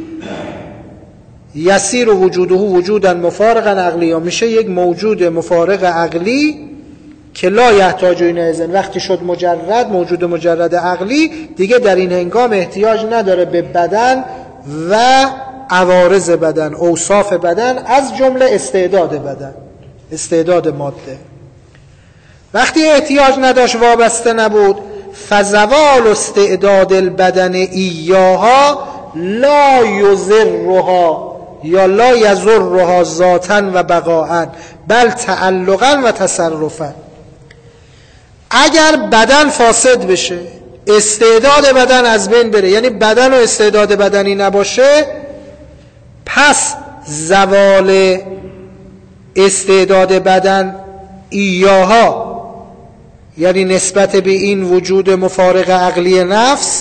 A: یسیر وجوده وجودا مفارقا عقلی، میشه یک موجود مفارق عقلی که لا یحتاج حینئذ، وقتی شد مجرد، موجود مجرد عقلی، دیگه در این هنگام احتیاج نداره به بدن و عوارض بدن، اوصاف بدن، از جمله استعداد بدن، استعداد ماده. وقتی احتیاج نداشت، وابسته نبود، فزوال استعداد البدن ایاها لا یضرها یا لا یضرها ذاتا و بقاء بل تعلقا و تصرفا. اگر بدن فاسد بشه، استعداد بدن از بین بره، یعنی بدن و استعداد بدنی نباشه، پس زوال استعداد بدن ایاها، یعنی نسبت به این وجود مفارق عقلی نفس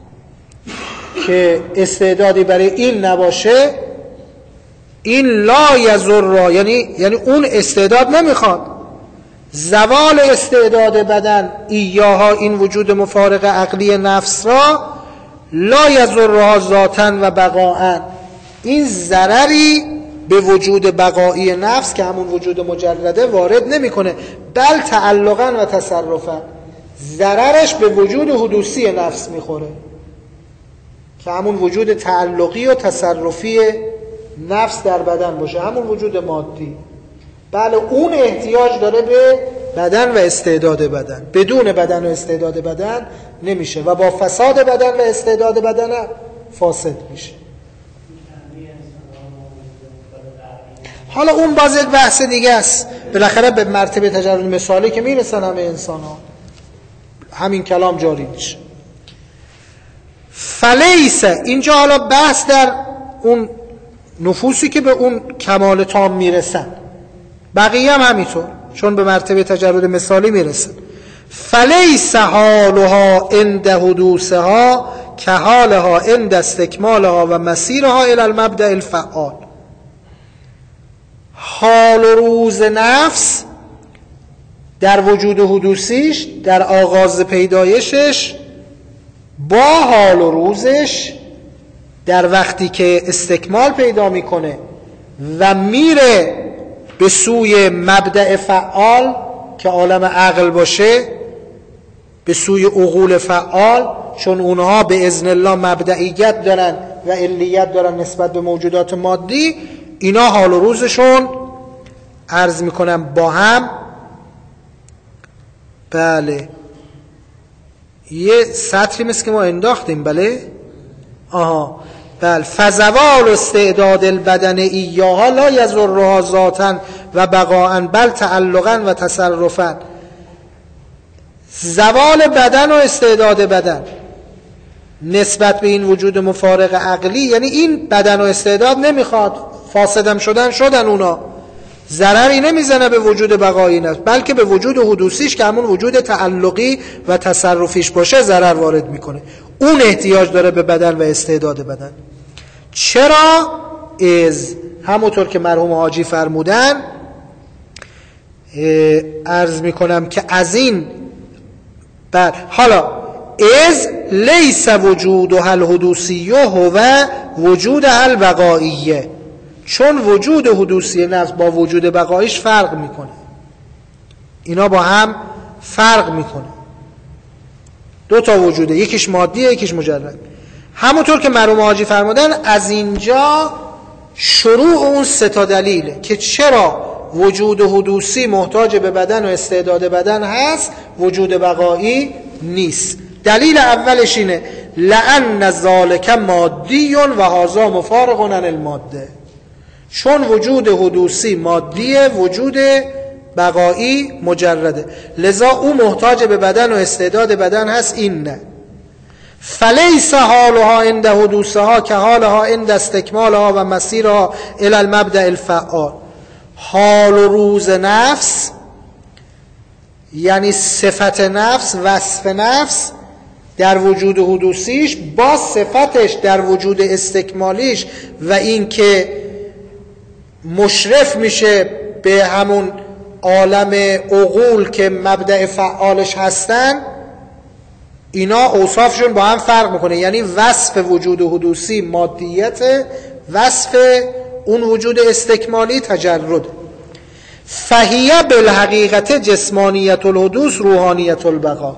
A: که استعدادی برای این نباشه، این لا یضر، یعنی اون استعداد نمیخواد. زوال استعداد بدن ایاها، این وجود مفارق عقلی نفس را، لا یضرها ذاتا و بقاء، این ضرری به وجود بقایی نفس که همون وجود مجرده وارد نمیکنه، بل تعلقا و تصرفا، ضررش به وجود حدوثی نفس میخوره که همون وجود تعلقی و تصرفی نفس در بدن باشه، همون وجود مادی. بله اون احتیاج داره به بدن و استعداد بدن، بدون بدن و استعداد بدن نمیشه و با فساد بدن و استعداد بدن فاسد میشه. حالا اون باز یک بحث دیگه است، بالاخره به مرتبه تجرد مثالی که میرسن همه انسان ها، همین کلام جاری میشه. فلیسه، اینجا حالا بحث در اون نفوسی که به اون کمال تام میرسن، بقیه هم همینطور چون به مرتبه تجرد مثالی میرسن. فلیس حالها عند حدوثها که حالها عند استکمالها و مسیرها الی المبدأ الفعال. حال و روز نفس در وجود حدوثیش، در آغاز پیدایشش، با حال و روزش در وقتی که استکمال پیدا میکنه و میره به سوی مبدأ فعال که عالم عقل باشه، به سوی عقول فعال، چون اونها به اذن الله مبدئیت دارن و علیت دارن نسبت به موجودات مادی، اینا حال و روزشون عرض میکنم با هم. بله یه سطری مثل که ما انداختیم. بله بله فزوال استعداد البدن ایاها لا یضرها ذاتا و بقاء بل تعلقا و تصرفا. زوال بدن و استعداد بدن نسبت به این وجود مفارق عقلی، یعنی این بدن و استعداد نمیخواد، فاسدم شدن اونا، ضرری نمیزنه به وجود بقایی نفس، بلکه به وجود حدوثیش که همون وجود تعلقی و تصرفیش باشه ضرر وارد میکنه. اون احتیاج داره به بدن و استعداد بدن. چرا؟ همونطور که مرحوم حاجی فرمودن، عرض میکنم که از این حالا لیس وجودها الحدوثی هو وجودها البقائیه، چون وجود حدوثی نفس با وجود بقاییش فرق میکنه، اینا با هم فرق میکنه، دو تا وجوده، یکیش مادیه یکیش مجرد. همونطور که مرحوم حاجی فرمودن از اینجا شروع اون سه تا دلیله که چرا وجود حدوثی محتاج به بدن و استعداد بدن هست، وجود بقایی نیست. دلیل اولش اینه لأن ذالک مادی و هذا مفارق عن الماده، چون وجود حدوثی مادیه، وجود بقایی مجرده، لذا او محتاج به بدن و استعداد بدن هست، این نه. فلیس حالها عند حدوثها که حالها عند استکمالها و مسیرها الی المبدأ الفعال. حال و روز نفس یعنی صفت نفس، وصف نفس در وجود حدوثیش با صفتش در وجود استکمالیش و این که مشرف میشه به همون عالم عقول که مبدأ فعالش هستن، اینا اوصافشون با هم فرق میکنه. یعنی وصف وجود حدوثی مادیت، وصف اون وجود استکمالی تجرد. فهیه بالحقیقت جسمانیت الحدوث روحانیت البقا،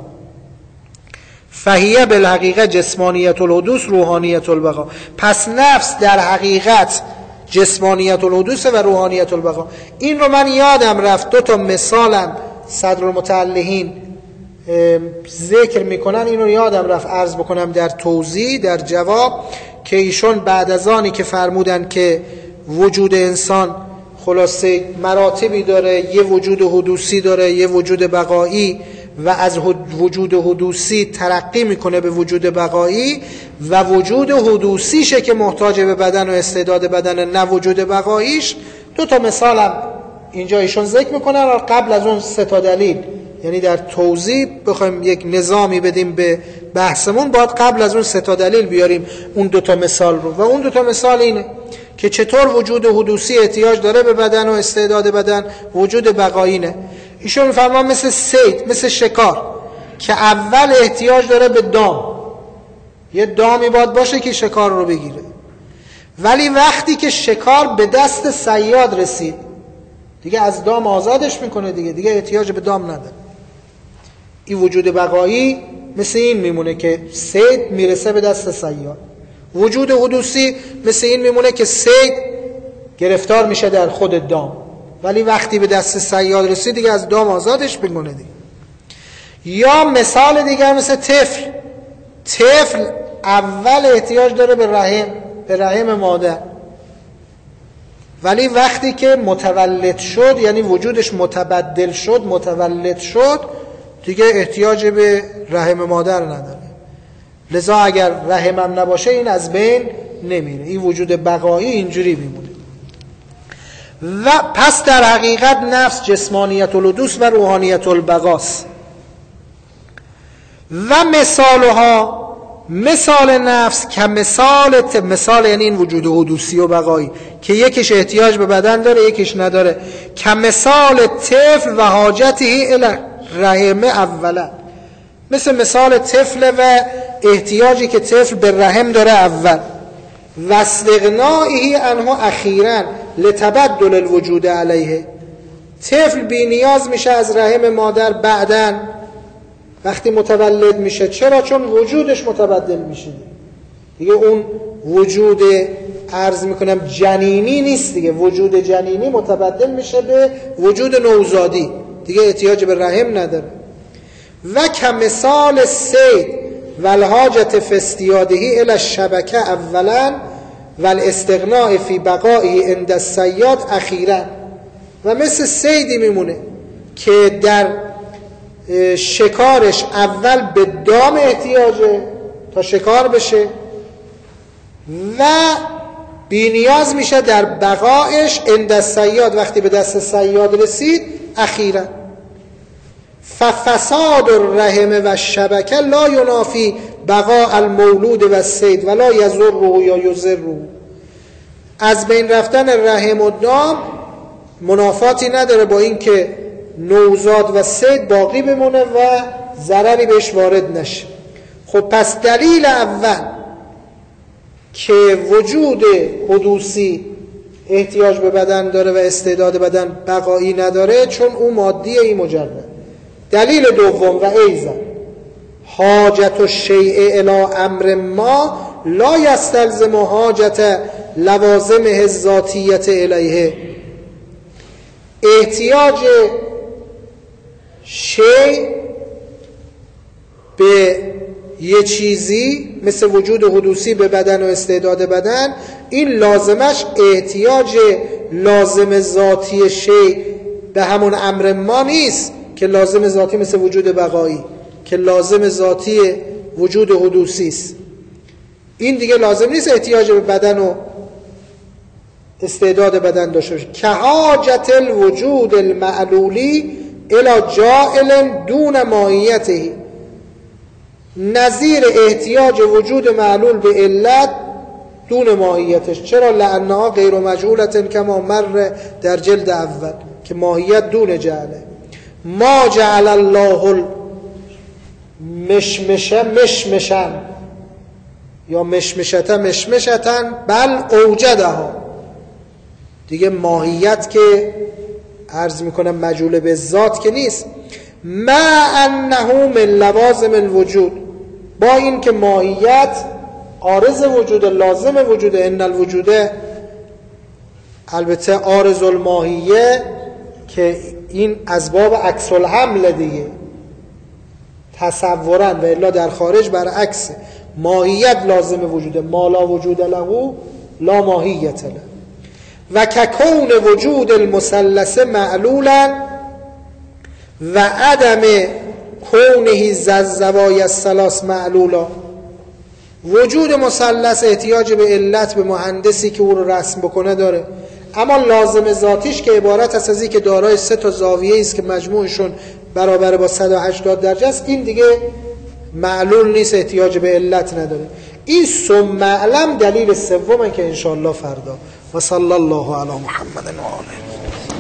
A: فهیه بالحقیقت جسمانیت الحدوث روحانیت البقا. پس نفس در حقیقت جسمانیت الحدوث و روحانیت البقا. این رو من یادم رفت، دو تا مثالم صدرالمتعلقین ذکر میکنن، این رو یادم رفت عرض بکنم در توضیح، در جواب، که ایشون بعد از آنی که فرمودن که وجود انسان خلاصه مراتبی داره، یه وجود حدوثی داره، یه وجود بقایی، و از وجود حدوثی ترقی میکنه به وجود بقایی، و وجود حدوثیشه که محتاج به بدن و استعداد بدن، نه وجود بقاییش. دو تا مثالم اینجا ایشون ذکر میکنن. قبل از اون سه تا دلیل، یعنی در توضیح بخوایم یک نظامی بدیم به بحثمون، باید قبل از اون سه تا دلیل بیاریم اون دو تا مثال رو. و اون دو تا مثال اینه که چطور وجود حدوثی احتیاج داره به بدن و استعداد بدن، وجود بقایی نه. ایشون میفرمان مثل صید، مثل شکار که اول احتیاج داره به دام، یه دامی باید باشه که شکار رو بگیره، ولی وقتی که شکار به دست صیاد رسید دیگه از دام آزادش میکنه، دیگه احتیاج به دام نداره. این وجود بقایی مثل این میمونه که صید میرسه به دست صیاد. وجود حدوثی مثل این میمونه که صید گرفتار میشه در خود دام، ولی وقتی به دست صیاد رسید دیگه از دام آزادش میکنه دیگه. یا مثال دیگر مثل طفل اول احتیاج داره به رحم مادر، ولی وقتی که متولد شد، یعنی وجودش متبدل شد، متولد شد، دیگه احتیاج به رحم مادر نداره. لذا اگر رحمم نباشه این از بین نمیره. این وجود بقایی اینجوری میمونه. و پس در حقیقت نفس جسمانیت الحدوث و روحانیت البقاست. و مثالها، مثال نفس که مثال یعنی این وجود حدوثی و بقایی که یکیش احتیاج به بدن داره یکیش نداره، که مثال طفل و حاجته الی رحم اولا، مثال طفل و احتیاجی که طفل به رحم داره اول، و استغنائه عنه اخیرا لتبدل الوجود علیه. طفل بی نیاز میشه از رحم مادر بعداً وقتی متولد میشه. چرا؟ چون وجودش متبدل میشه دیگه. اون وجود عرض میکنم جنینی نیست دیگه، وجود جنینی متبدل میشه به وجود نوزادی، دیگه احتیاج به رحم نداره. و کمثال صید و الحاجت فی استیاده الی الشبکه اولا و الاستغناء فی بقائه عند الصیاد اخیرا. و مثل صیدی میمونه که در شکارش اول به دام احتیاجه تا شکار بشه و بی‌نیاز میشه در بقایش عند الصیاد، وقتی به دست صیاد رسید اخیرا. ففساد الرحم و الشبکه لا ینافی بقاء المولود و الصید ولا یضره یا یضره. از بین رفتن رحم و دام منافاتی نداره با این که نوزاد و صید باقی بمونه و ضرری بهش وارد نشه. خب پس دلیل اول که وجود حدوثی احتیاج به بدن داره و استعداد بدن بقایی نداره چون او مادیه، این مجرد. دلیل دوم و ایضا حاجت الشیء الی امر ما لا یستلزم حاجت لوازمه الذاتیه الیه. احتیاج شیء به یه چیزی مثل وجود حدوثی به بدن و استعداد بدن، این لازمش احتیاج لازم ذاتی شیء به همون امر ما نیست که لازم ذاتی مثل وجود بقایی که لازم ذاتی وجود حدوثی است. این دیگه لازم نیست احتیاج به بدن و استعداد بدن داشته باشه. که حاجت الوجود المعلولی الی جائل دون ماهیته، نظیر احتیاج وجود معلول به علت دون ماهیتش. چرا؟ لانها غیر مجهولت کما مر در جلد اول که ماهیت دون جعله. ما جعل الله مشمشا یا مشمشتا بل اوجدها. دیگه ماهیت که عرض میکنم مجهول به ذات که نیست. ما انه من لوازم الوجود، با این که ماهیت عارض وجود لازم وجود. ان الوجود البته عارض الماهیه که این از باب عکس الحمل دیگه تصورا، و الا در خارج برعکس ماهیت لازم وجوده. ما لا وجود له لا ماهیت له. و ککون وجود المثلث معلولا و عدم کونه زوایای الثلاث معلولا. وجود مثلث احتیاج به علت، به مهندسی که او رو رسم بکنه داره، اما لازم ذاتیش که عبارت است از این که دارای 3 زاویه است که مجموعشون برابر با 180 درجه است، این دیگه معلول نیست، احتیاج به علت نداره. این ثم اعلم دلیل سومه که انشاءالله فردا. و صلی الله علی محمد و آله.